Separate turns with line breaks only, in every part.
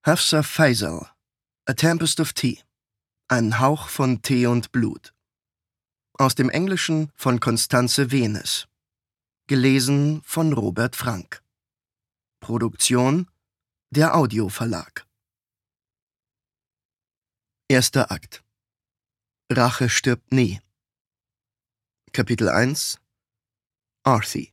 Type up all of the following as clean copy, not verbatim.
Hafsa Faisal, A Tempest of Tea, ein Hauch von Tee und Blut. Aus dem Englischen von Constanze Wehnes. Gelesen von Robert Frank. Produktion der Audio-Verlag. Erster Akt. Rache stirbt nie. Kapitel 1. Arthie.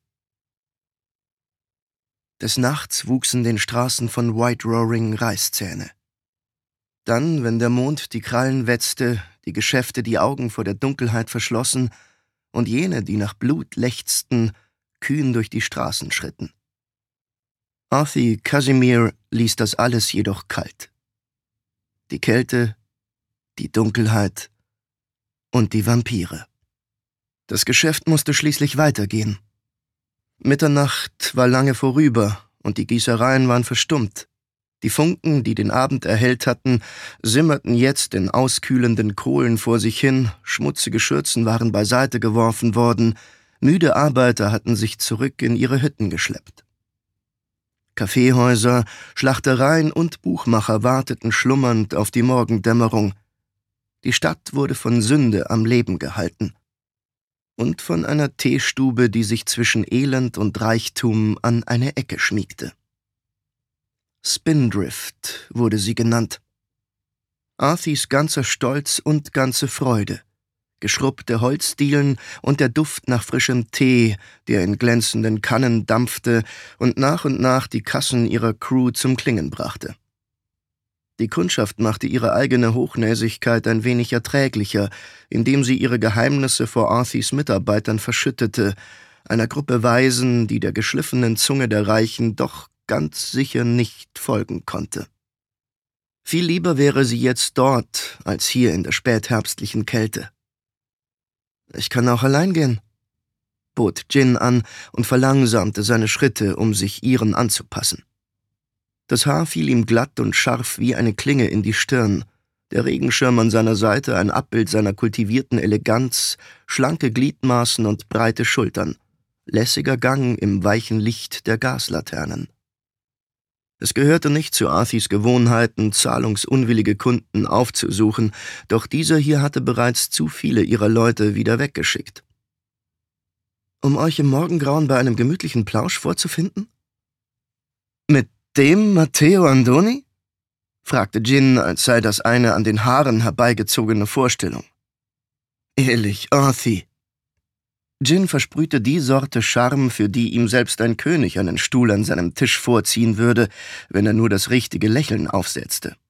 Des Nachts wuchsen den Straßen von White Roaring Reißzähne. Dann, wenn der Mond die Krallen wetzte, die Geschäfte die Augen vor der Dunkelheit verschlossen und jene, die nach Blut lechzten, kühn durch die Straßen schritten. Arthie Casimir ließ das alles jedoch kalt. Die Kälte, die Dunkelheit und die Vampire. Das Geschäft musste schließlich weitergehen. Mitternacht war lange vorüber und die Gießereien waren verstummt. Die Funken, die den Abend erhellt hatten, simmerten jetzt in auskühlenden Kohlen vor sich hin, schmutzige Schürzen waren beiseite geworfen worden, müde Arbeiter hatten sich zurück in ihre Hütten geschleppt. Kaffeehäuser, Schlachtereien und Buchmacher warteten schlummernd auf die Morgendämmerung. Die Stadt wurde von Sünde am Leben gehalten. Und von einer Teestube, die sich zwischen Elend und Reichtum an eine Ecke schmiegte. Spindrift wurde sie genannt. Arthies ganzer Stolz und ganze Freude, geschrubbte Holzdielen und der Duft nach frischem Tee, der in glänzenden Kannen dampfte und nach die Kassen ihrer Crew zum Klingen brachte. Die Kundschaft machte ihre eigene Hochnäsigkeit ein wenig erträglicher, indem sie ihre Geheimnisse vor Arthies Mitarbeitern verschüttete, einer Gruppe Waisen, die der geschliffenen Zunge der Reichen doch ganz sicher nicht folgen konnte. Viel lieber wäre sie jetzt dort, als hier in der spätherbstlichen Kälte. »Ich kann auch allein gehen«, bot Jin an und verlangsamte seine Schritte, um sich ihren anzupassen. Das Haar fiel ihm glatt und scharf wie eine Klinge in die Stirn, der Regenschirm an seiner Seite ein Abbild seiner kultivierten Eleganz, schlanke Gliedmaßen und breite Schultern, lässiger Gang im weichen Licht der Gaslaternen. Es gehörte nicht zu Arthies Gewohnheiten, zahlungsunwillige Kunden aufzusuchen, doch dieser hier hatte bereits zu viele ihrer Leute wieder weggeschickt. »Um euch im Morgengrauen bei einem gemütlichen Plausch vorzufinden?« »Mit dem Matteo Andoni?« fragte Jin, als sei das eine an den Haaren herbeigezogene Vorstellung. »Ehrlich, Arthie!« Jin versprühte die Sorte Charme, für die ihm selbst ein König einen Stuhl an seinem Tisch vorziehen würde, wenn er nur das richtige Lächeln aufsetzte.